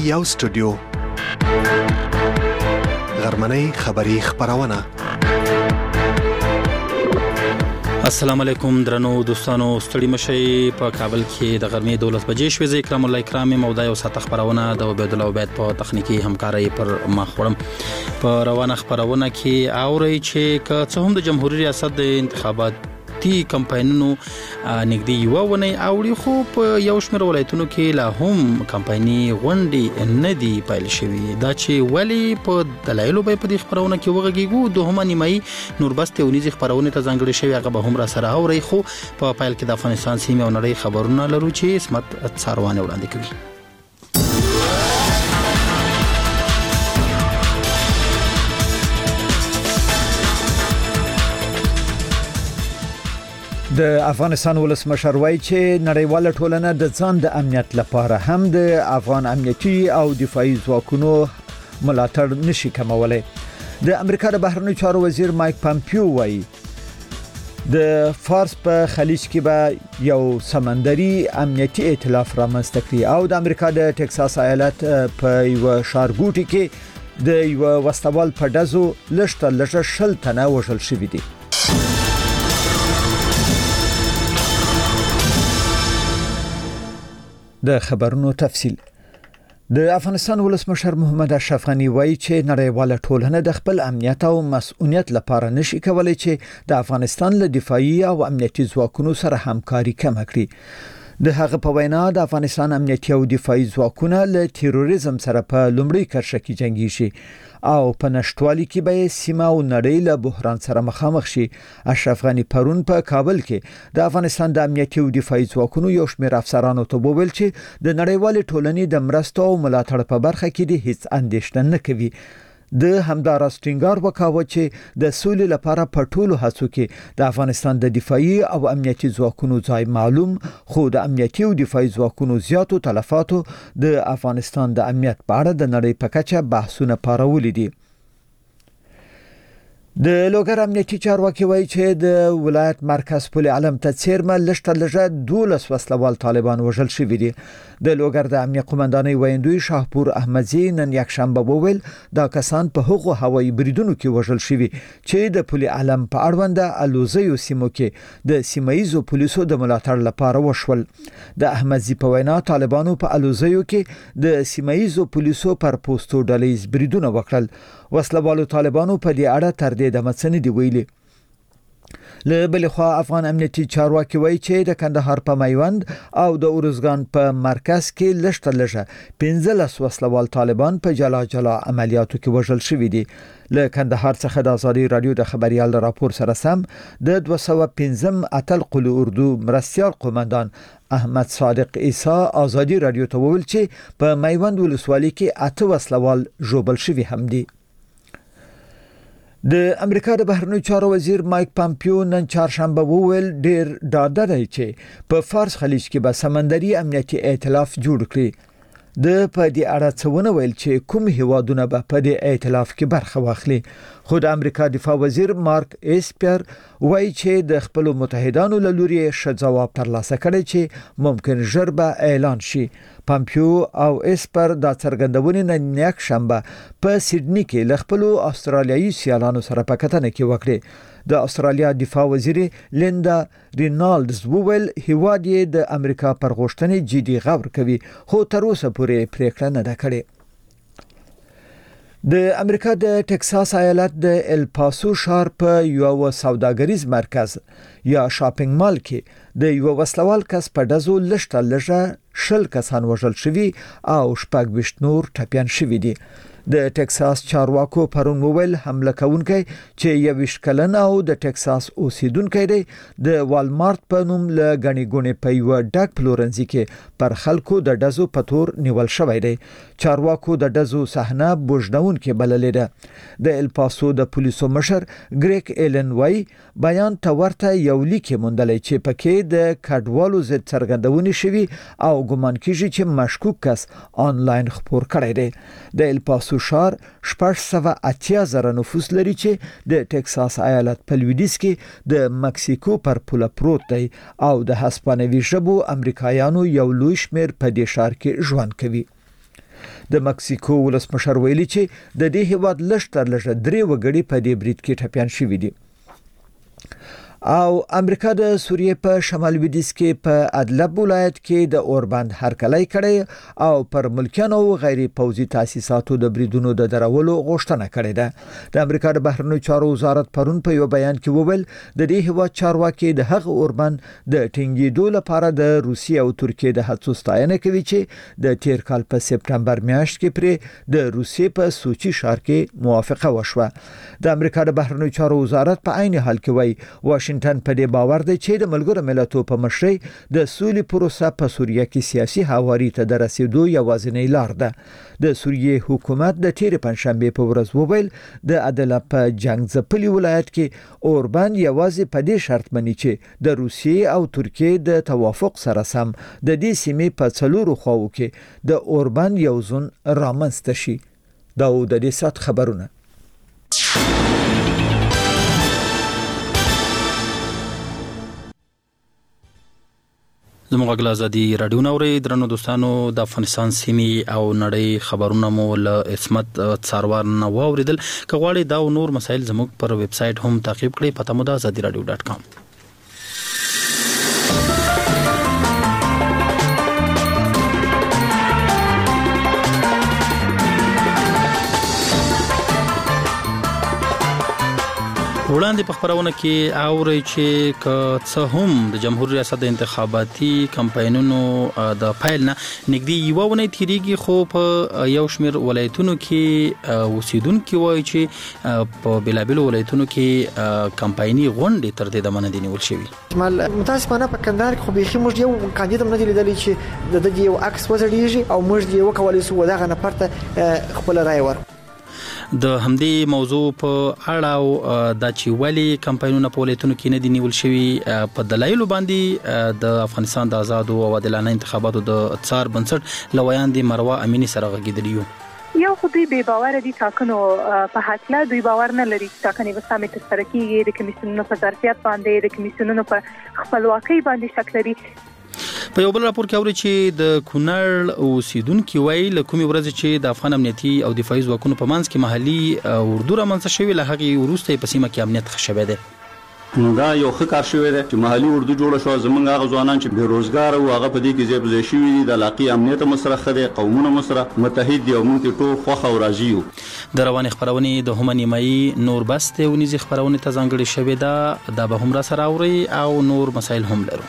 یو سټوډیو غرمنۍ خبری خبرونه. السلام علیکم درنو دوستانو، ستړي مشي. په کابل کې د غرمې 12 بجې شوې. اکرام الله اکرامي موضوع او ساته خبرونه د عبد الله عبید په تخنیکی همکاري پر مخورم. په روانه خبرونه کې اوري چې که څه هم د جمهوریت ریاست د انتخاباتي کمپاینونو نږدې یو ونی اوړي، خو په یو شمېر ولایتونو کې لا هم کمپایني غونډې نه دي پیل شوې. دا چې ولی په دلایلو به په دې خبرونه کې وغږیږو. دوهمه نیمایي نوربست ونیزي خبرونه ته ځانګړي شوی، هغه به هم را سره اوري. خو په پیل کې د افغانستان سیمه او نړۍ خبرونه لرو چې اسمت څاروانه وړاندې کوي. د افغانستان ولسمشر وایي چې نړیواله ټولنه د ځان د امنیت لپاره هم د افغان امنیتي او دفاعي ځواکونو ملاتړ نشي کمولای. د امریکا د بهرنیو چارو وزیر مایک پامپیو وایي د فارس په خلیج کې به یو سمندري امنیتي ائتلاف رامنځته کړي او د امریکا د ټکساس ایالت په یو ښارګوټي کې د یو وسوال په دزو لږه شل تنه وژل شوي دي. د خبرونو تفصیل. د افغانستان ولسمشر محمد اشرف غنی وایي چې نړیواله ټولنه د خپل امنیت او مسؤلیت لپاره نشي کولای چې د افغانستان له دفاعي او امنیتي ځواکونو سره همکاري کم کړي. د هغه په وینا د افغانستان امنیتي او دفاعي ځواکونه له تروریزم سره په لومړی کرښه کې جنگيږي او په نشټوالي کې به سیمه او نړۍ له بحران سره مخامخ شي. اشرف غنی پرون په کابل کې د افغانستان د امنیتي او دفاعي ځواکونو یو شمېر افسرانو ته وویل چې د نړیوال ټولنې د مرستو او ملاتړ په برخه کې د هیڅ اندېښنه نه کوي. د همداراز ټینګار وکاوه چې د سولې لپاره په ټولو هڅو کې د افغانستان د دفاعي او امنیتي ځواکونو ځای معلوم، خو د امنیتي او دفاعي ځواکونو زیاتو تلفاتو د افغانستان د امنیت په اړه د نړۍ په کچه بحثونه پارولي دي. د لوګر امنیتي چارواکي وایي چې د ولایت مرکز پل علم ته څیرمه لږه 12 وسلوال طالبان وژل شوي دي. د لوګر د امنیت قومندانۍ ویندوی شاهپور احمدزي نن یکشنبه وویل دا کسان په هغو هوایي بریدونو کې وژل شوي چې د پل علم په اړوند الوزیو سیمو کې د سیمایزو پولیسو د ملاتړ لپاره وشول. د احمدزي په وینا طالبانو په الوزیو کې د سیمایزو پولیسو پر پوسټو ډلې بریدونه وکړل. وسلوالو طالبانو په دې اړه تر دې د مڅنې دی ویلي. له بل خوا افغان امنیتي چارواکي وایي چې د کندهار په میوند او د اورزګان په مرکز کې لږه 15 وسلوال طالبان په جلا عملیاتو کې وژل شوي دي. له کندهار څخه د ازادي رادیو د خبريال راپور سره سم د 215 اتل قلو اردو مرستيال قومندان احمد صادق عیسی ازادي رادیو ته وویل چې په میوند ولسوالۍ کې 8 وسلوال ژوبل شوي هم دي. د امریکا د بهرنیو چارو وزیر مایک پامپیو نن چهارشنبه وویل ډیر ډاډه دی چې په فارس خلیج کې به سمندري امنیتي ائتلاف جوړ کړي. د په دې اړه څه ویل چې کوم هیوادونه به په دې ائتلاف کې برخه واخلي. خو د امریکا دفاع وزیر مارک ایسپر وایي چې د خپل متحدانو له لوري ښه ځواب ترلاسه کړي چې ممکن ژر به اعلان شي. پامپیو او ایسپر دا څرګندونې نن یکشنبه په سیډني کې له خپل استرالیایي سیالانو سره په کتنه کې وکړي. د استرالیا دفاع وزیر لیندا رینالډز وویل هیواد یې د امریکا پر غوښتنې جدي غور کوي، خو تر اوسه پورې پریکړه نه ده کړې. د امریکا د ټکساس ایالت د الپاسو ښار په یو سوداګریز مرکز یا شاپینګ مال کې د یو وسلوال کس په دزو لږه 10 کسان وژل شوي او 26 نور ټپيان شوي دي. د ټکساس چارواکو پرون وویل حمله کوونکی چې 21 کلن او د ټکساس اوسیدونکی دی د والمارت په نوم له غنی ګونې په یو ډک پلورنځي کې پر خلکو د دزو پتور نیول شوی دی. چارواکو د دزو صحنه بوجدون کې بللې ده. د الپاسو د پولیسو مشر ګریک ایلن وای بیان تورته یو لیک موندل چې پکې د کډوالو ضد څرګندونې شوی او ګمان کیږي چې مشکوک کس آنلاین خبر کړی دی. د الپاسو ښار 680,000 نفوس لري چې د ټکساس ایالت په لویدیځ کې د مکسیکو پر پوله پروت دی او د هسپانوي ژبو امریکایانو یو لوی شمیر په دې ښار کې ژوند کوي. د مکسیکو ولسمشر ویلي چې د دې هیواد لږ تر لږه 3 وګړي په دې برید کې ټپيان شوي دي. او امریکا د سوریې په شمال لویدیځ کې په ادلب ولایت کې د اوربند هرکلی کړی او پر ملکیانو او غیر پوځي تاسیساتو د بریدونو د درولو غوښتنه کړې ده. د امریکا د بهرنیو چارو وزارت پرون په یو بیان کې وویل د دې هیواد چارواکي د هغه اوربند د ټینګېدو لپاره د روسیې او ترکیې د هڅو ستاینه کوي چې د تیر کال په سپټمبر میاشت کې پر د روسیې په سوچي ښار کې موافقه وشوه. د امریکا د بهرنیو چارو وزارت په عین حال کې وایي واشنگټن په دې باور دی چې د ملګرو ملتونو په مشرۍ د سولې پروسه په سوریه کې سیاسي حواري ته د رسیدو یوازینۍ لار ده. د سوریې حکومت د تیر پنځشنبه په ورځ وویل د ادلب په جنگ ځپلي ولایت کې اوربند یوازې په دې شرط مني چې د روسیې او ترکیې د توافق سره سم د دې سیمې په څلورو خواو کې د اوربند یو ځون رامنځته شي. دا د دې سات خبرونه. زموږ غږ ازادي رادیو نوري درنو دوستانو د افغانستان سیمې او نړۍ خبرونه مو له اسمت څاروار نه واوریدل. کغواړي دا او نور مسایل زموږ پر ویب سټ هم تعقیب کړئ. پته مو ده azadiradio.com. وړاندې په خبرونه کې اوري چې څه هم د جمهوریت ریاست د انتخاباتي کمپاینونو د فایل نه نږدې یو ونه تیریږي، خو په یو شمېر ولایتونو کې اوسیدونکو وایي چې په بلابلو ولایتونو کې کمپایني غونډې تر دې دمنه دي نیول شوی. متاسفانه په کندهار کې خو بيخي موږ یو کاندید نه دی لیدلی چې د دې یو عکس وزړیږي او موږ یو کولای سو دغه نفر ته خپل رائے ورکړو. د همدې موضوع په اړه او د چوالي کمپاینونو په ولایتونو کې نه دي نیول شوی په دلایل باندې د افغانستان د آزاد او عادلانه انتخاباتو د څار بنسټ لویاندې مروه امینی سره غږیدلی یو خو دوی به باور دي ټاکنو په حق لا دوی باور نه لري چې ټاکنې به سمې ترسره کیږي. د کمیسیونونو په ظرفیت باندې د کمیسیونونو په خپلواکۍ باندې شک لري. په یو بل راپور کې اوري چې د کونړ اوسیدونکو وایي له کومې ورځې چې د افغان امنیتي او دفاعي ځواکونو په منځ کې محلي اردو رامنځته شوی له هغه وروسته په سیمه کې امنیت ښه شوی دی. نو دا یو ښه کار شوی دی چې محلي اردو جوړه شو. زمونږ هغه ځوانان چې بیروزګار او هغه په دې کې ځای په ځای شوي دي د علاقې امنیت مسره خدي قومونه مسره متحد دي او موږ ټول خوښ او راضي یو. د رواني خبرونه د هم نیمایي نور بسته او نيزي خبرونه ته ځانګړي شوی دا د به هم را سره اوري او نور مسایل هم لرو.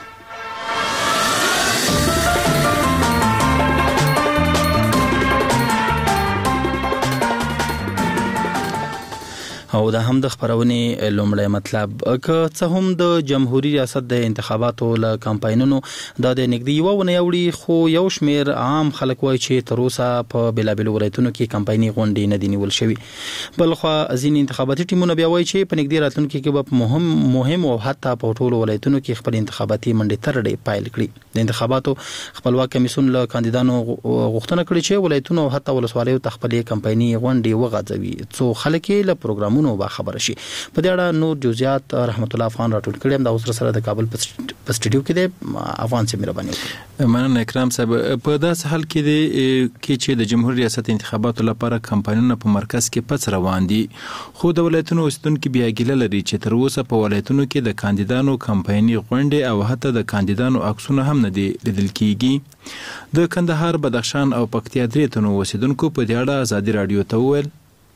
او دا هم د خبرونه لومړی مطلب که څه هم د جمهوریت ریاست د انتخاباتو له کمپاینونو د نږدې یو ونه یوړي، خو یو شمیر عام خلک وایي چې تر اوسه په بلابل ولایتونو کې کمپایني غونډې نه دي نیول شوی. بلخو ځینې انتخاباتي ټیمونه بیا وایي چې په نږدې راتلونکي کې به مهم او حتی په ټولو ولایتونو کې خپل انتخاباتي منډې ترډې پایل کړي. د انتخاباتو خپلواک کمیسیون له کاندیدانو غوښتنه کړې چې ولایتونو او حتی ولسوالیو ته خپل کمپایني غونډې وغځوي څو خلک له پروګرامونو با خبر شي. په دې اړه نور جزئیات رحمت الله افغان راټول کړي. د اوسره سره د کابل په سټډیو کې د افغان سیمه باندې مننه اکرام صاحب. په داس حال کې د چې د جمهوریت ریاست انتخاباتو لپاره کمپاینونه په مرکز کې پڅ روان دي، خو د ولایتونو اوسیدونکو بیا ګیله لري چې تر اوسه په ولایتونو کې د کاندیدانو کمپایني غونډې او حتی د کاندیدانو عکسونه هم نه دي لیدل کیږي. د کندهار، بدخشان او پکتیا درې تنو اوسیدونکو په دې اړه آزادي رادیو ته وویل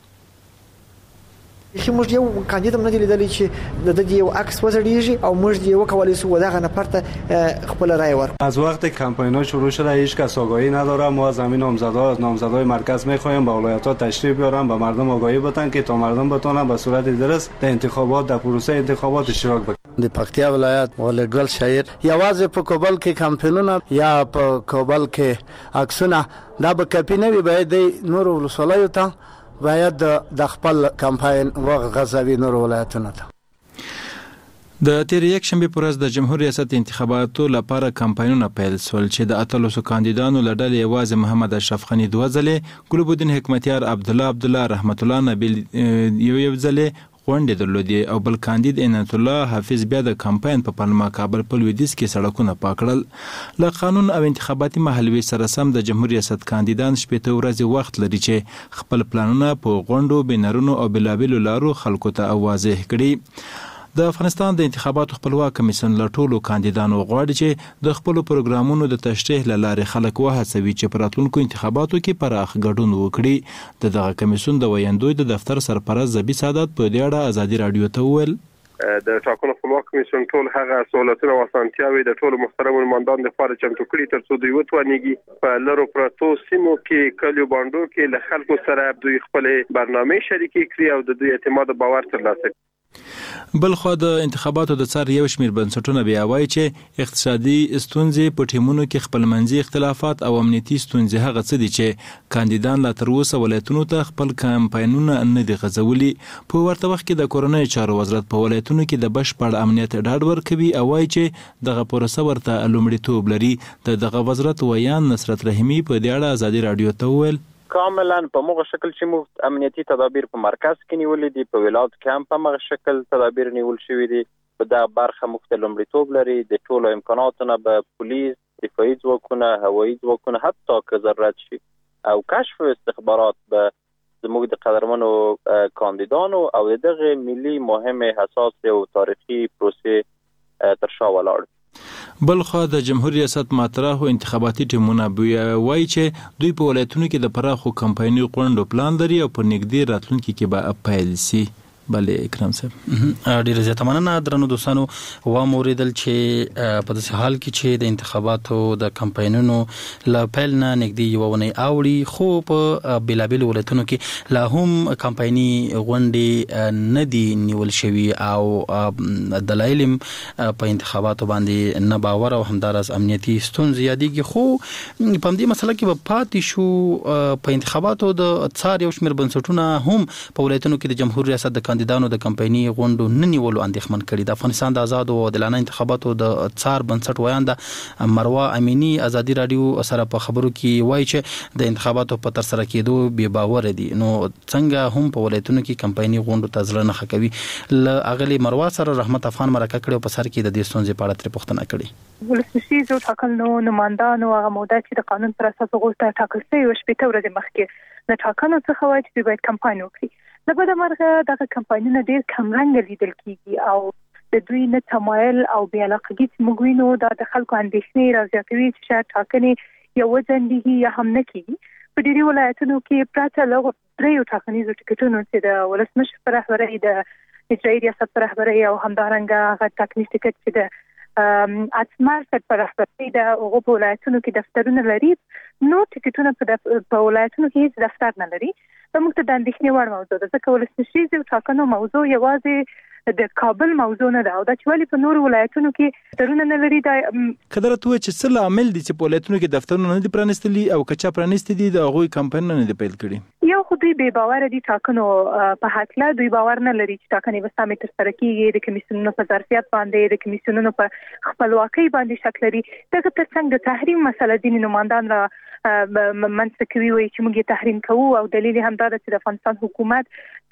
چې موږ یو کاندید نه دی لیدلی چې د دې یو عکس وزړیږي او موږ یو کولای سو دغه نفر ته خپل رائے ورکړو. از وقت کمپاین‌ها شروع شده هیچ کس آگاهی نداره. ما از همین نامزدهای مرکز می‌خوایم به ولایت‌ها تشریف بیارن، به مردم آگاهی بدن که تا مردم بتونن به صورت درست در انتخابات در پروسه انتخابات اشتراک بکنن. د پکتیا ولایت ولګل شاعر یوازې په کوبل کې کمپاینونه یا په کوبل کې عکسونه دا به کپی نه وي، باید نور ولسوالایو ته باید د خپل کمپاین وغځوي نور ولایتونو ته. د تیر یک شنبه پر ورځ د جمهوریت ریاست انتخاباتو لپاره کمپاینونه پیل شول چې د اتلسو کاندیدانو لړل یوازې محمد اشرف غنی دوه ځله، ګلبدین حکمتیار، عبدالله رحمت الله نبیل یو ځله غونډې درلودې او بل کاندید عنایت الله حافظ بیا د کمپاین په پلمه کابل په لویدیځ کې سړکونه پاکړل. له قانون او انتخاباتي محلوي سره سم د جمهور ریاست کاندیدان 8 ورځې وخت لري چې خپل پلانونه په غونډو بینرونو او بلابلو لارو خلکو ته واضح کړي. د افغانستان د انتخاباتو خپلواک کمیسیون له ټولو کاندیدانو غواړي چې د خپل پروګرامونو د تشریح لارې خلک وهڅوي چې په راتلونکو انتخاباتو کې پراخ ګډون وکړي. دغه کمیسیون د ویاندوی د دفتر سرپرست زبی سعادت په دې اړه ازادي رادیو ته وویل د ټاکنو خپلواک کمیسیون ټول هغه سہولتونه او اسانتیاوي د ټولو محترم نمائندانو لپاره چمتو کړي ترڅو دوی وتوانیږي په لرو پرتو سیمو کې کلیو باندو کې له خلکو سره دوی خپل برنامه شریکي کړي او د دوی اعتماد او باور ترلاسه کړي. بلخو د انتخاباتو د څار یو شمیر بنسټونه بیا وایي چې اقتصادي ستونزې په ټیمونو کې خپلمنځي اختلافات او امنیتي ستونزې هغه څه دي چې کاندیدان لا تر اوسه ولایتونو ته خپل کمپاینونه نه دي غځولي. په ورته وخت کې د کورونای چارو وزارت په ولایتونو کې د بشپړ امنیت ډاډ ورکوي او وایي چې دغه پروسه ورته لومړیتوب لري. دغه وزارت ویان نصرت رحیمی په دې اړه ازادي رادیو ته وویل کاملا په موږ شکل چې موږ امنیتي تدابیر په مرکز کې نیولې دي، په ولایت کې هم په موږ شکل تدابیر نیول شوی دي. په دا برخه مختلف لومړیتوب لري. د ټولو امکاناتونه به پولیس، دفاعي ځواکونه، هوایي ځواکونه حتی که ضرورت شي او کشف استخبارات به زموږ د قدرمنو کاندیدانو او دغه ملي مهمه حساس او تاریخي پروسې تر شا ولاړ. بلخو د جمهور ریاست ماطرح انتخاباتي ټیمونه وایي چې دوی په ولایتونو کې د پراخو کمپایني غونډو پلان لري او په نږدې راتلونکي کې به پیل شي. بلې اکرام صاحب ډیره زیاته مننه. درنو دوستانو واموریدل چې په داسې حال کې چې د انتخاباتو د کمپاینونو له پیل نه نږدې یوه ونې اوړي خو په بېلابېلو ولایتونو کې لا هم کمپایني غونډې نه دي نیول شوي او دلایل په انتخاباتو باندې نه باور او همداراز امنیتي ستونزې یادېږي. خو په همدې مسله کې به پاتې شو. په انتخاباتو د څار یو شمېر بنسټونه هم په ولایتونو کې د جمهور ریاست د کاندیدانو د کمپایني غونډو نه نیولو اندېښمن کړي. د افغانستان د آزادو او عادلانه انتخاباتو د څار بنسټ ویانده مروه امینی ازادي رادیو سره په خبرو کې وایي چې د انتخاباتو په تر سره کېدو بې باور دي. نو څنګه هم په ولایتونو کې کمپایني غونډو ته زړه نه ښه کوي. له اغلي مروه سره رحمت افغان مرکه کړې او په سر کې د دې ستونزې په اړه ترې پوښتنه کړې. ولسمشر ټاکنو نمائندانو هغه موده چې د قانون پر اساس غوښتل ټاکل شوی و شپږ ورځې مخکې د ټاکنو څخه وایي چې باید کمپاین وکړي. د بده مرغه دغه کمپاینونه ډېر کمرنګه لیدل کیږي او د دوی نه تمایل او بې علاقګي چې موږ وینو دا د خلکو اندېښنې رازیاتوي چې شاید ټاکنې یو ځنډېږي یا هم نه کیږي. په ډېرو ولایتونو کې پرته له دریو ټاکنیزو ټکټونو چې د ولسمشر په رهبرۍ، د اجرایي ریاست په رهبرۍ او همدارنګه هغه ټاکنیز ټکټ چې د اتمر په رهبرۍ د هغو په ولایتونو کې دفترونه لري، نو ټکټونه په ولایتونو کې هیڅ دفتر نه لري. موږ ته د اندېښنې وړ موضوع ده ځکه ولسمشریزو ټاکنو موضوع یوازې د کابل موضوع نه ده او دا چې ولې په نورو ولایتونو کې دفترونه نه لري. دا قدرت و چې څه عامل دي چې په ولایتونو کې دفترونه نه دي پرانیستلي او کچا پرانیستي دي د هغوی کمپاینونه نه دي پیل کړي. یو خو دوی بې باوره دي ټاکنو په هکله. دوی باور نه لري چې ټاکنې به سمې ترسره کیږي. د کمیسیونونو په ظرفیت باندې، د کمیسیونونو په خپلواکۍ باندې شک لري. دغه ترڅنګ د تحریم مسله ځینې نمائندان را منځته کوي وایي چې موږ یې تحریم کوو او دلیل هم دا ده چې د افغانستان حکومت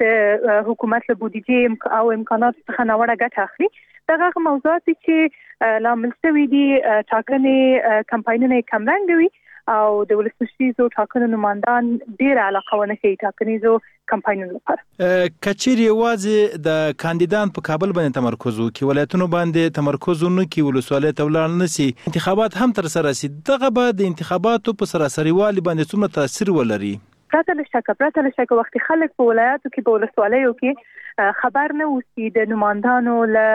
د حکومت له بودیجې او امکاناتو څخه ناوړه ګټه اخلي. دغه موضوعات چې لامل شوي دي ټاکنې کمپاینونه یې کمرنګه وي او د ولسمشریزو ټاکنو نمائندان ډېره علاقه ونه کوي ټاکنیزو کمپاینونو لپاره. کچېرې یوازې د کاندیدان په کابل باندې تمرکز وکړي، ولایتونو باندې تمرکز ونه کړي، ولسوالۍ ته ولاړ نه سي، انتخابات هم ترسره سي، دغه به د انتخاباتو په سراسري والي باندې څومره تاثیر ولري؟ پرته له شکه وختي خلک په ولایاتو کې په ولسوالیو کې خبر نه اوسي د نمائندانو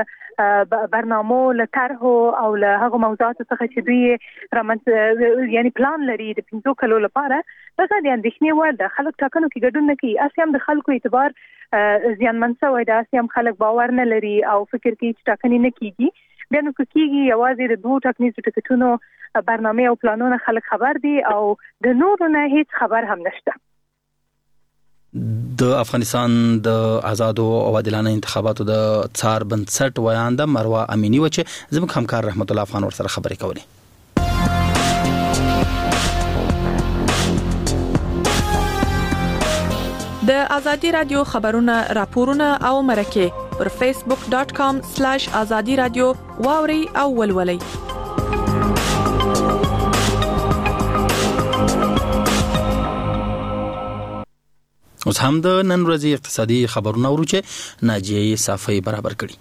له برنامو، له طرحو او له هغو موضوعاتو څخه چې دوی یعنی پلان لري د 5 کلو لپاره. دغه د اندېښنې وړ ده. خلک ټاکنو کې ګډون نه کوي. اسې هم د خلکو اعتبار زیانمن شوی ده. اسې هم خلک باور نه لري او فکر کوي چې ټاکنې نه کیږي. بیا نو کېږي یوازې د 2 ټاکنیزو ټکټونو برنامه او پلانونه خلک خبر دي او د نورو نه هیڅ خبر هم نشته. د افغانستان د آزادو او عادلانه انتخاباتو د څار بنسټ ویانده مروه امینی و چې زموږ همکار رحمت الله افغان ورسره خبرې کولې. د ازادي رادیو خبرونه راپورونه او مرکه پر facebook.com/azadi radio واوري او ولولي. اوس هم د نن ورځې اقتصادي خبرونه ورو چې ناجیه صافی برابر کړي.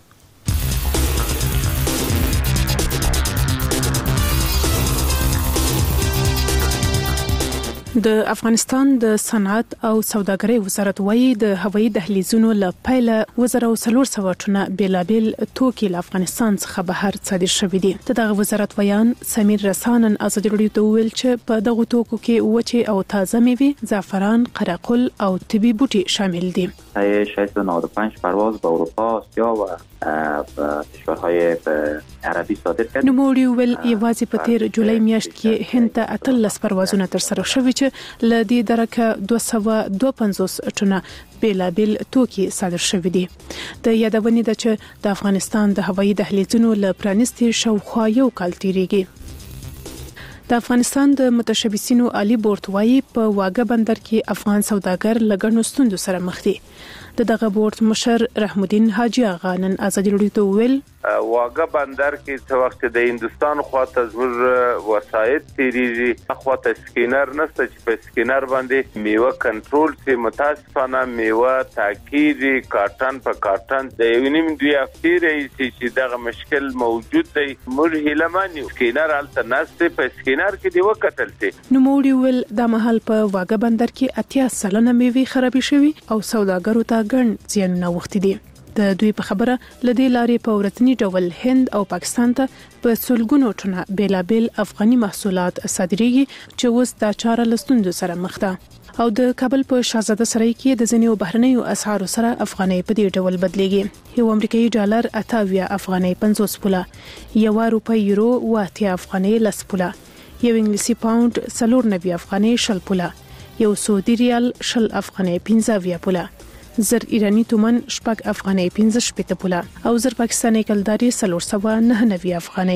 د افغانستان د صنعت او سوداګرۍ وزارت وايي د هوایي دهلیزونو له پیله 1400 ټنه بیلابل توکي له افغانستان څخه بهر صادر شوې دي. دغه وزارت ویان سمیر رسانن ازادي راډیو ته ویل چې په دغه توکو کې وچه او تازه میوه، زعفران، قرقل او طبي بوټي شامل دي. 695 پرواز به اروپا، آسیا و کشورهای عربی صادر کړ. نوموړي ویل یوازې په تیر جولای میاشت کې هند ته 18 پروازونه تر سره شوي چې ل دې درکه 252 ټنه بیلابل توکي صادر شوي دي. د یادونې ده چې د افغانستان د هوایي دهلیزونو له پرانیستي شاوخوا یو کال تیریږي. د افغانستان د متشبثینو عالی بورډ وايي په واګه بندر کې افغان سوداګر لګڼو ستوندو سره مخ دي. دغه بورډ مشر رحم الدین حاجی آغا نن ازادي راډیو ته ویل واګه بندر کې څو وخت د هندستان خواته زور وسایت تیریږي، خواته سکینر نشته چې په سکینر باندې میوه کنټرول سي. متاسفانه میوه تاکیدي کارټن په کارټن د یو نیم دوی هفتې رئیسي چې دغه مشکل موجود دی. موږ هیلمانیو سکینر الته نشته، په سکینر کې دی وکتل سي. نوموړي ویل د محل په واګه بندر کې 80% میوه خرابې شوي او سوداګرو ته ګڼ زیانونه وختي دي. د دوی په خبره لدې لارې په ورتنی ډول هند او پاکستان ته په سلګونو ټنه بیلابل افغاني محصولات صادرېږي چې اوس د چاره لستوندو سره مخ ده. او د کابل په شاهزاده سرای کې د ځینو بهرنیو اسعارو سره افغاني په دې ډول بدلېږي. یو امریکایي ډالر 28 افغاني 50 پوله، یو روپی یورو 8 افغاني 10 پوله، یو انګلیسي پاوند 94 افغاني 60 پوله، یو سعودي ریال 20 افغاني 15 پوله، زر ایرانی تومن 6 افغاني 15 پوله او زر پاکستاني کلداري 399 افغاني.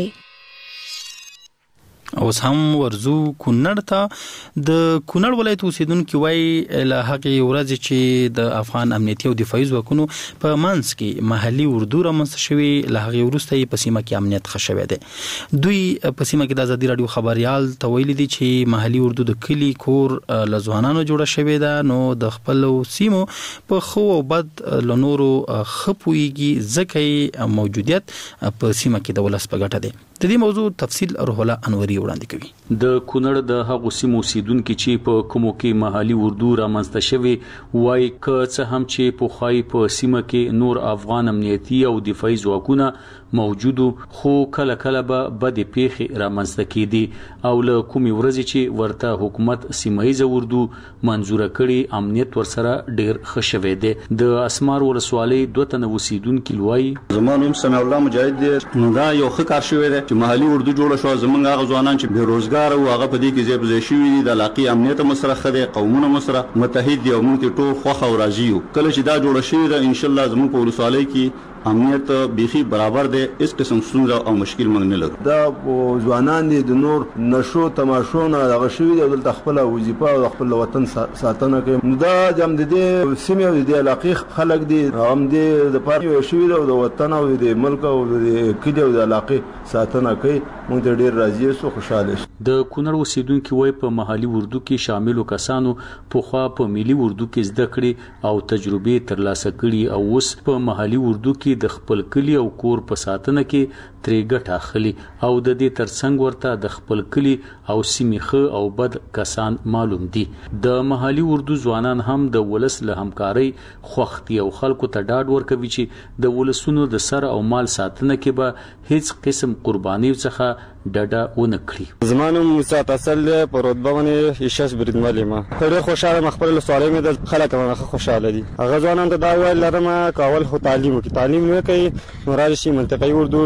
اوس هم ورزو کونړ ته. د کونړ ولایت اوسیدونکو وایي له هغه ورځې چې د افغان امنیتي او دفاعي ځواکونو په منځ کې محلي اردو رامنځته شوی، له هغه وروسته په سیمه کې امنیت ښه شوی دی. دوی په سیمه کې د ازادي راډیو خبريال ته ویلي دي چې محلي اردو د کلی کور له ځوانانو جوړه شوې ده، نو د خپل سیمو په خو او بد لنورو خپويږي ځکه موجودیت په سیمه کې د ولس په ګټه دی. د دې موضوع تفصیل روح الله انوري وړاندې کوي. د کونړ د هغو سیمو اوسیدونکو چې په کومو کې محلي اردو رامنځته شوی وایي که څه هم چې په خای په سیمه کې نور افغان امنیتي او دفاعي ځواکونه موجودو، خو کله کله به بد پیښې رامنځته کیدي او له کومې ورځې چې ورته حکومت سیمایي اردو منزور کړي امنیت ورسره ډیر ښه شوی دی. د اسمار ولسوالۍ 2 تنه اوسیدونکو وایي زمونږ سمع الله مجاهد دی، دا یو ښه کار شوی دی چې محلي اردو جوړ شو. زمونږ هغه ځوانان چې بیروزګار او هغه په دې کې ځای په ځای شوي دي، د علاقې امنیت مسره خدي قومونه مسره متحد دي او موږ ټول خوښ او راضي یو. کله چې دا جوړ شي دا ان شاء الله زموږ په ولسوالۍ کې امنیت بیخي برابر دی، هیڅ قسم ستونزه او مشکل موږ نه لرو. دا ځوانان دي د نور نشو تماشو نه دغه شوي دي، د خپل وظیفه او خپل وطن ساتنه کوي. دا جام د دې سیمې او د علاقې خلک دي، هم دې د پاره شوي دي او د وطن او د ملک او د کلی او د علاقې ساتنه کوي. موږ ډېر راضي یو، خوشاله یو. د کونړ اوسیدونکو وایي په محلي اردو کې شاملو کسانو په خوا په ملي اردو کې زده کړې او تجربه ترلاسه کړي او اوس په محلي اردو کې د خپل کلی او کور په ساتنه کې ترې ګټه اخلي او د دې ترڅنګ ورته د خپل کلی او سیمې ښه او بد کسان معلوم دي. د محلي اردو ځوانان هم د ولس له همکارۍ خوښتي او خلکو ته ډاډ ورکوي چې د ولسونو د سر او مال ساتنه کې به هیڅ قسم قرباني څخه ډډه ونه کړي. زمانو موسی تاسل په رتبه باندې هیڅ بریدمل ما ډېر خوشاله مخبر له سوالې مې د خلک مخه خوشاله دي. هغه ځوانان ته دا ویل لرم کاول خو تعلیم وکړي، تعلیم نه کوي نو راځي منطقي اردو نو ټولې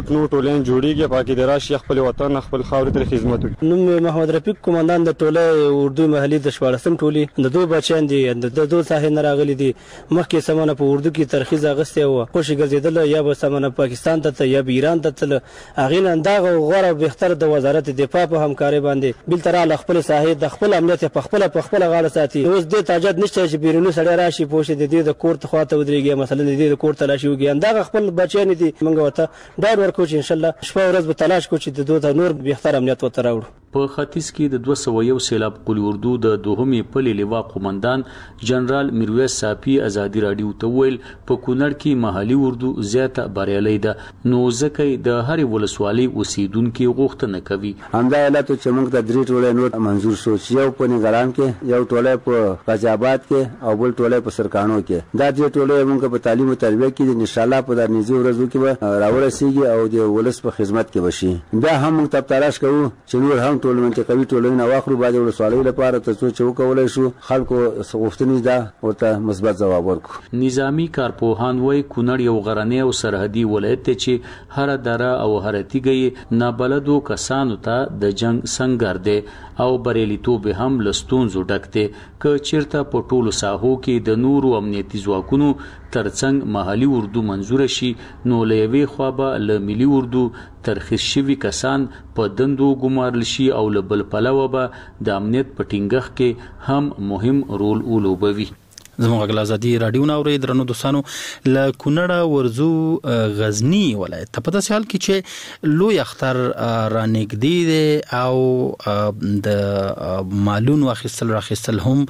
پلان جوړیږي پاکي د راشي خپل وطن خپل خاورې ته خدمت وکړي. نوم محمد رفیق قومندان د ټوله اردو محلي د 14م ټولي د دوه بچیان دي د دوه ساحې نه راغلي دي مخکې سمونه په اردو کې ترخیص اغستې و خوشي ګرځیدل یا به سمونه پاکستان ته یا به ایران ته تل اغه نه انداغه غوړه بهتر د وزارت دفاع په همکاري باندې بل تر خپل ساحې د خپل امنیت په خپل غاړه ساتي. اوس د تاجد نشته چې بیرونی سړی راشي پوښي د دې د کور ته خواته ودرېږي مثلا د دې د کور تلاشي وږي انداغه خپل بچیان دي موږ ورته ډاډ ورکو چې ان شاء الله شپه ورځ به تلاش کو چې د دوه نور بهتر امنیت وته راوړو. په ختیځ کې د 201 سیلاب قلی اردو د دوهمې پلې لیوا قومندان جنرال میرویس صافي ازادي رادیو ته ویل په کونړ کې محلي اردو زیاته بریالي ده نو ځکه د هر ولسوالۍ اوسیدونکو غوښتنه کوي. همدا علت چې موږ د درې ټولې نور منزور شو چې یو په نگران کې یو ټولې په غزاباد کې او بل ټولې په سرکانو کې دا درې ټولې موږ په تعلیم او تربیه کې ان شاء الله په درنځي ورځو کې راورسیږي او د ولس په خدمت کې وشي. بیا هم موږ ته تلاش کوو چې نور هم ټول منطقوي ټولنه واخلو باید ولسوالۍ لپاره ترڅو چې وکولای شو خلکو غوښتنې ده ورته مثبت ځواب ورکړو. نظامی کارپوهان وایي کونړ یو غرنی او سرحدي ولایت دی چې هر دره او هر تیږه نابلدو کسانو ته د جنگ سنگر دی او بریالیتوب هم لستونزو ډک دی که چیرته په ټولو ساحو کې د نورو امنیتي ځواکونو ترڅنګ محلي اردو منظور شي نو لوي خوابه ل ملي اردو ترخیص شوی کسان په دندو ګمارل شي او ل بل پلوه به د امنیت په ټینګښت کې هم مهم رول ولوبوي. زموږ غلا ازادي رادیو ناوړي درنو دوستانو ل کونړ ورزو غزنی ولایت په داسې حال کې چې لوی اختر را نږدې دي او د مالون واخیستل هم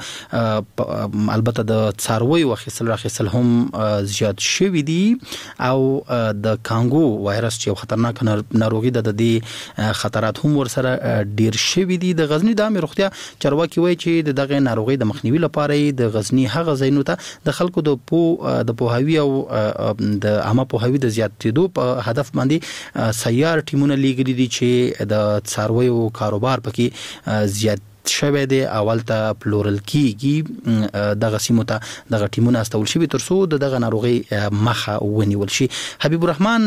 البته د څاروي واخیستل هم زیات شوی دي او د کانګو وایرس چې خطرناک ناروغي د دې خطرات هم ورسره ډیر شوی دي. د غزنی د عامه روغتیا چارواکي وایي چې دغه ناروغي د مخنیوي لپاره د غزنی هغه زینو ته د خلکو د پوهاوی او د عامه پوهاوی د زیاتېدو په هدف باندې سیار ټیمونه لیږلي دي چې د څارویو کاروبار پکې زیات شوه دی اول ته پلورل کیږي دغه سیمو ته دغه ټیمونه استول شي ترڅو دغه ناروغي مخه ونیول شي. حبیب الرحمن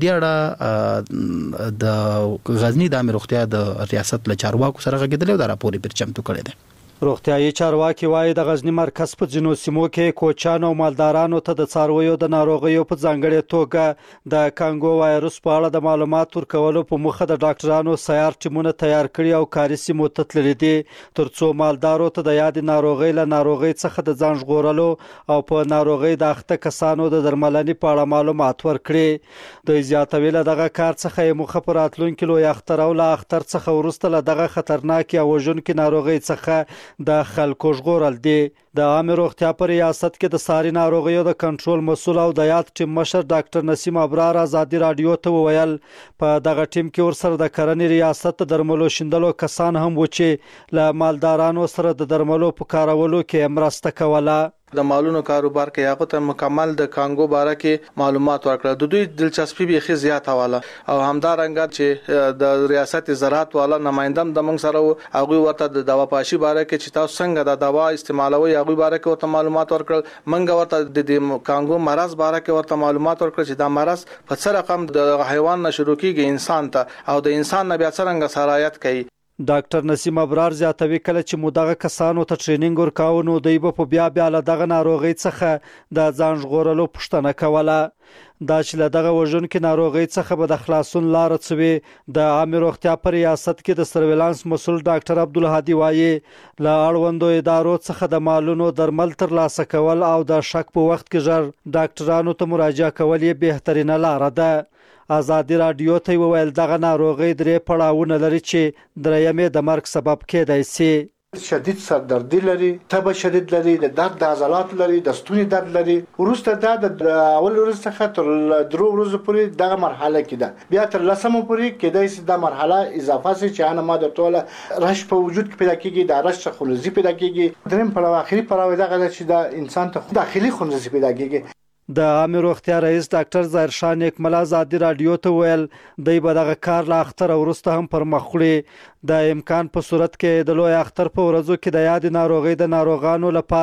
پمدیاړه د غزنی د عامه روغتیا د ریاست له چارواکو سره غږیدل او د راپور پر چمتو کړی دی. روغتیايي چارواکي وایي د غزنی مرکز په ځینو سیمو کې کوچان او مالدارانو ته د څارویو د ناروغیو په ځانګړي توګه د کانګو وایرس په اړه د معلومات ورکولو په مخه د ډاکټرانو سیار ټیمونه تیار کړي او کاري سیمو ته تللي دي ترڅو مالدارو ته د یاد ناروغي له ناروغي څخه د ځان ژغورلو او په ناروغي د اخته کسانو د درملنې په اړه معلومات ورکړي. د زیاتوي له دغه کار څخه یې مخه پر راتلونکي لوی اختر او له اختر څخه ورسته له دغه خطرناک او وژونکي ناروغي څخه د خلکو ژغورل دي. د عامه روغتیا په ریاست کې د ساري ناروغیو د کنټرول مسول او د یاد ټیم مشر ډاکټر نسیم ابرار ازادي رادیو ته وویل په دغه ټیم کې ورسره د کرنې ریاست د درملو شیندلو کسان هم و چې له مالدارانو سره د درملو په کارولو کې مرسته کوله. د مالونو کاروبار کې هغه ته مکمل د کانګو باره کې معلومات ورکړه. د دوی دلچسپي به خي زیات حواله او همدارنګه چې د ریاست زراعت والا نمائندم د موږ سره هغه ورته د دوا پاشي باره کې چې تاسو څنګه د دوا استعمالوي هغه باره کې ورته معلومات ورکړل. موږ ورته د کانګو مرض باره کې ورته معلومات ورکړل چې دا مرض په څه رقم د حیوان نشرو کېږي انسان ته او د انسان نه بیا څنګه سرایت کوي. ډاکټر نسیم ابرار زیاتوي کله چې مودغه کسانو ته ټریننګ ورکاو نو دوی په بیا له دغه ناروغي څخه د ځان ژغورلو پوښتنه کوله. دا چې له دغه وژونکي ناروغي څخه به د خلاصون لار څوي. د عامه روغتیا پر ریاست کې د سرویلانس مسول ډاکټر عبدالهادي وایي له اړوندو ادارو څخه د مالونو درمل ترلاسه کول او د شک په وخت کې ژر ډاکټرانو ته مراجعه کول یې بهترینه لار ده. ازادي رادیو ته ویل دغه ناروغي درې پړاوونه لري چې درېمې د مرګ سبب کېدای شي. شدید سردردی لري، تب شدید لري، د درد د عضلات لري، د ستوني درد لري. ورسته دا د اول ورځ څخه تر درو ورځې پورې دغه مرحله کې ده. بیا تر لسمه پورې کېدای شي دا مرحله اضافه شي چې انا ما د ټوله رش په وجود کې پیدا کیږي، د رش خلوزي پیدا کیږي. دریم پړاو اخري پړاو دغه چې د انسان ته داخلي خلوزي پیدا کیږي. د عامه روغتیا رئیس ډاکټر ظاهر شاه نیکمل ازادي رادیو ته ویل دوی به دغه کار لا اختر ورسته هم پر مخ وړي. د امکان په صورت کې د لوی اختر په ورځو کې د یاد ناروغي د ناروغانو لپاره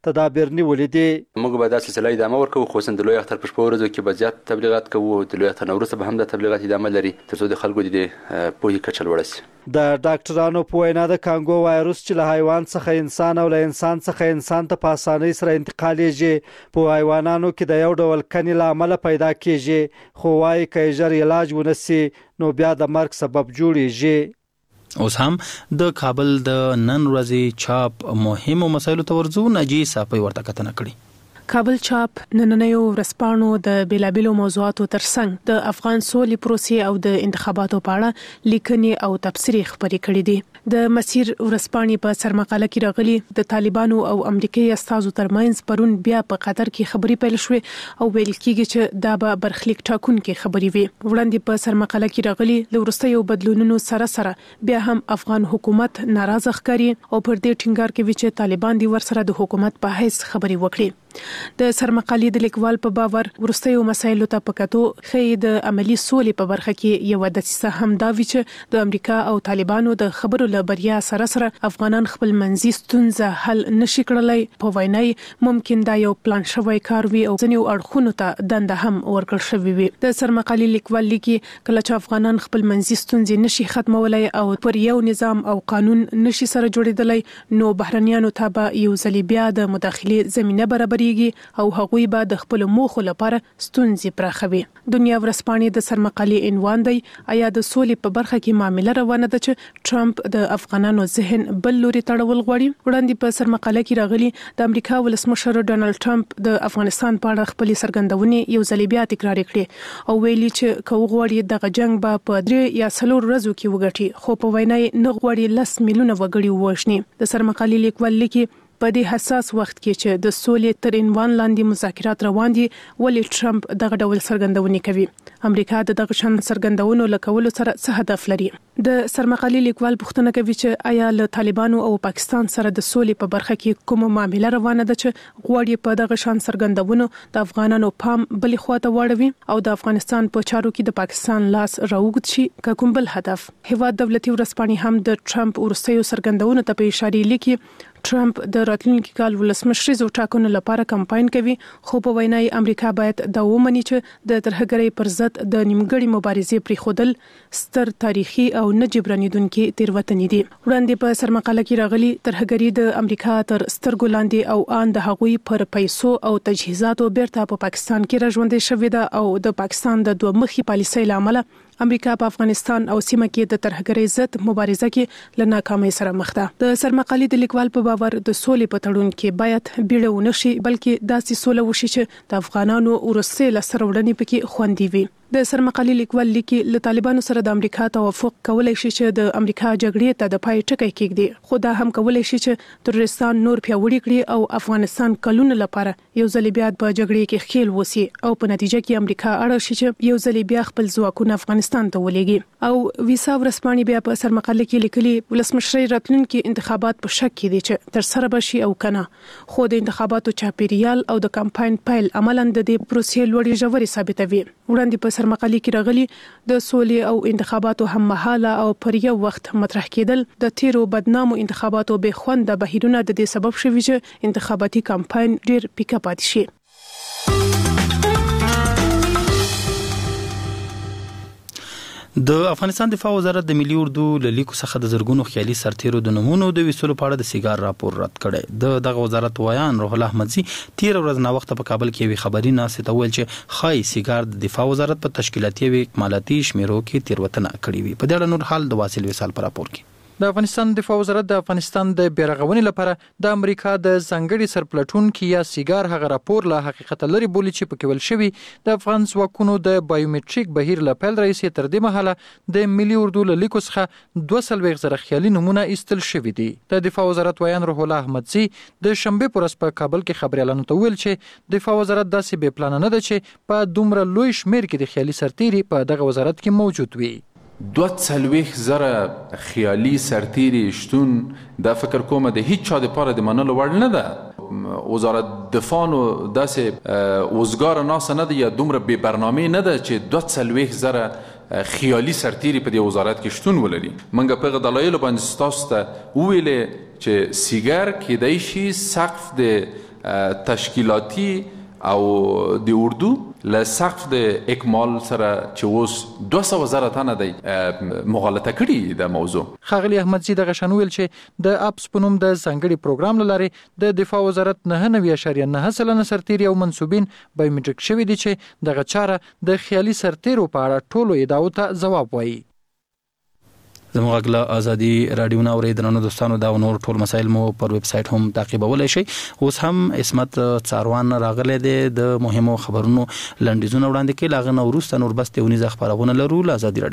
تدابیر نیولې دي. موږ به دا سلسله ادامه ورکوو، خصوصا د لوی اختر په شپو ورځو کې به زیات تبلیغات کوو. د لوی اختر نه وروسته به هم د تبلیغات ادامه لري تر څو د خلکو د پوهې کچه لوړه شي. د ډاکټرانو په وینا د کانګو وایروس چې له حیوان څخه انسان او له انسان څخه انسان ته په اسانۍ سره انتقالیږي په حیوانانو کې د یو ډول کنې له امله پیدا کیږي، خو وايي که ژر علاج ونسي نو بیا د مرګ سبب جوړیږي. اوس هم د کابل د نن ورځې چاپ مهمو مسایلو ته ورځو. ناجی صافی ورته کتنه کړي. کابل چاپ نننیو ورځپاڼو د بیلابیلو موضوعاتو ترڅنګ د افغان سولې پروسې او د انتخاباتو په اړه لیکنې او تبصرې خپرې کړې دي. د مسیر ورځپاڼې په سرمقاله کې راغلي د طالبانو او امریکایي استازو ترمنځ پرون بیا په قطر کې خبرې پیل شوې او ویل کېږي چې دا به برخلیک ټاکونکې خبرې وي. وړاندې په سرمقاله کې راغلي د وروستیو بدلونونو سره بیا هم افغان حکومت ناراضه ښکاري او پر دې ټینګار کوي چې طالبان دي ورسره د حکومت په حیث خبرې وکړي. د سرمقالې د لیکوال په باور وروستیو مسایلو ته پکاتو خې د عملی سولې په برخه کې یو دسیسه هم دا وی چې د امریکا او طالبانو د خبرو له بریا سره افغانان خپل منځي ستونزه حل نشي کړلای. په وینای ممکن دا یو پلان شوی کار وي او ځینې اړخونو ته دنده هم ورکړل شوی وي. د سرمقالې لیکوال لیکي کله چې افغانان خپل منځي ستونزې نشي ختمولای او پر یو نظام او قانون نشي سره جوړیدلای نو بهرنیانو ته به یو ځل بیا د مداخله زمينه برابر او هغوی به د خپل موخو لپاره ستونزې پراخوي. دنیا ورځپاڼې د سرمقالې عنوان دی آیا د سولې په برخه کې معامله روانه ده چې ټرمپ د افغانانو ذهن بل لوري تړول غواړي. وړاندې په سرمقاله کې راغلي د امریکا ولسمشر ډونالد ټرمپ د افغانستان په اړه خپل څرګندونې یو ځل بیا تکرار کړې او ویلي چې کوم غواړي دغه جنگ به په 3 یا 4 ورځو کې وګټي خو په وینای نه غواړي 10 میلیونه وګړي ووژني. د سرمقالې لیکوال لیکي په دې حساس وخت کې چې د سولې تر عنوان لاندې مذاکرات روان دي ولې ټرمپ دغه ډول څرګندونې کوي. امریکا دغه شان څرګندونو لکولو سره څه هدف لري؟ د سرمقالې لیکوال پوښتنه کوي چې آیا له طالبانو او پاکستان سره د سولې په برخه کې کومه معامله روانه ده چې غواړي په دغه شان څرګندونو د افغانانو پام بلې خواته واړوي او د افغانستان په چارو کې د پاکستان لاس راوګد شي که کوم بل هدف؟ هیواد دولتي ورځپاڼې هم د ټرمپ ورستیو څرګندونو ته په اشاره لیکي ټرمپ د راتلونکي کال ولسمشریزو ټاکنو لپاره کمپاین کوي خو په وینای امریکا باید دا ومني چې د ترهګرۍ پر ضد د نیمګړي مبارزې پریښودل ستر تاریخي او نه جبرانیدونکي تیروتنې دي. وړاندې په سرمقاله کې راغلي ترهګرۍ د امریکا تر سترګو لاندې او ان د هغوی پر پیسو او تجهیزاتو بیرته په پاکستان کې راژوندې شوې ده او د پاکستان د دوه مخي پالیسۍ لامل امریکا په افغانستان او سیمه کې د ترهګرۍ ضد مبارزه کې له ناکامۍ سره مخ ده. د سرمقالې د لیکوال په باور د سولې په تړون کې باید بیړه ونشي بلکې داسې سوله وشي چې د افغانانو ورسته لسر وړاندې پکې خوندي وي. د سرمقالې لیکوال لیکي له طالبانو سره د امریکا توافق کولای شي چې د امریکا جګړې ته د پای ټکی کېږدي خو دا هم کولای شي چې ترورستان نور پیاوړي کړي او افغانستان کلونه لپاره یو ځل بیا په جګړې کې خېل وسی او په نتیجه کې امریکا اړه شي چې یو ځل بیا خپل ځواکونه افغانستان ته ولېږي. او ویسا ورسپانې بیا په سرمقاله کې لیکلي ولسمشر راتلونکي انتخابات په شک کې دي چې تر سره بشي او کنه خو د انتخاباتو چاپیریال او د کمپاین پیل عملاً د دې پروسې لوړې ژورې ثابتوي. وړاندې په سرمقالې کې راغلي د سولې او انتخاباتو هم مهاله او پر یو وخت مطرح کېدل د تیرو بدنامو انتخاباتو به خوند بهیرونه د دې سبب شوي چې انتخاباتي کمپاین ډیر پیکا پاتې شي. د افغانستان دفاع وزارت د ملي اردو له لیکو څخه د زرګونو خیالي سرتیرو د نمونو د ویستلو په اړه د سیګار راپور رد کړی. دغه وزارت وایان روح الله احمدزي تیر ورځ نا وخت په کابل کې وی خبري ناسې ته ویل چې خای سیګار د دفاع وزارت په تشکیلاتي او اکمالاتي شمیرو کې تیروتنه کړې وي. په دې اړه نور حال د واصل وصال پر راپور کې د افغانستان دفاع وزارت د افغانستان د بیرغونې لپاره د امریکا د ځنګړي سرپلټونکو یا سیګار هغه راپور له حقیقت لري بولی چې پکې ول شوی د افغان ځواکونو د بایومټریک بهیر له پیل رئیس تر دې مهاله د ملي اردو له لیکو څخه 200 خیالي نمونه ایستل شوی دي. د دفاع وزارت وایان روح الله احمدزي د شنبه پر ورځ په کابل کې خبريالانو ته ویل چې دفاع وزارت داسې بې پلان نه ده چې په دومره لوی شمیر کې د خیالي سرتیري په دغه وزارت کې موجود وي. 200,000 خیالي سرتیری شتون دا فکر کومه د هیڅ چا د پاره د منلو وړ نه ده. وزارت دفاع نو داسې وزګار ناسه نه ده یا دومره بې برنامه نه ده چې 200,000 خیالي سرتیری په دې وزارت کې شتون ولري. منګه په دلایل باندې ستاسو ته ویلې چې سیګار کېدای شي سقف د تشکیلاتی او د اردو له سقف د اکمال سره چې اوس 200 زره تنه دی مغالطه کړي د موضوع. ښاغلي احمدزي دغه شان ویل چې د اپس په نوم د ځانګړي پروګرام له لارې د دفاع وزارت 9.9% سرتیري او منسوبین بایومټریک شوي دي چې دغه چاره د خیالي سرتیرو په اړه ټولو ادعاو ته ځواب وایي. زموږ غږ له ازادي رادیو نه اورئ درنو دوستانو. دا نور ټول مسایل مو پر ویب سایټ هم تعقیبولی شئ. اوس هم عصمت څاروان راغلی دی د مهمو خبرونو لنډیزونه وړاندې کوي. له هغه نه وروسته نور بس تونیزه خپرونه لرو له ازادي رادیو